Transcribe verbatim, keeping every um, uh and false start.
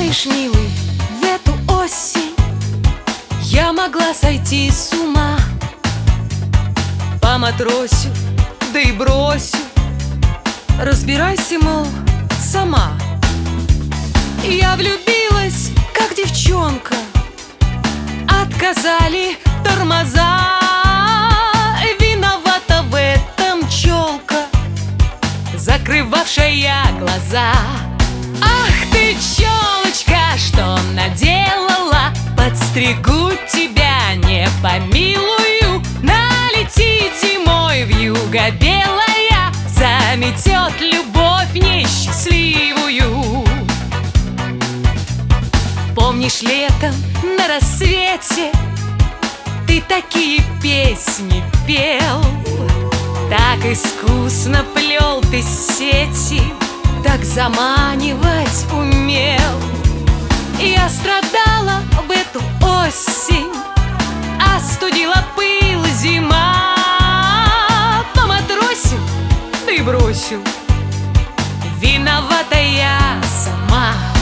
знаешь, милый, в эту осень я могла сойти с ума. Поматросю, да и бросю, разбирайся, мол, сама. Я влюбилась, как девчонка, отказали тормоза. Виновата в этом челка, закрывавшая глаза. Ах ты, челочка, что наделала? Подстригу тебя, не помилую. Налетит зимой вьюга белая, заметет любовь несчастливую. Помнишь, летом на рассвете ты такие песни пел, так искусно плел ты сети, так заманивать умел. Я страдала в эту осень, остудила пыл зима. Поматросил, да и бросил, виновата я сама.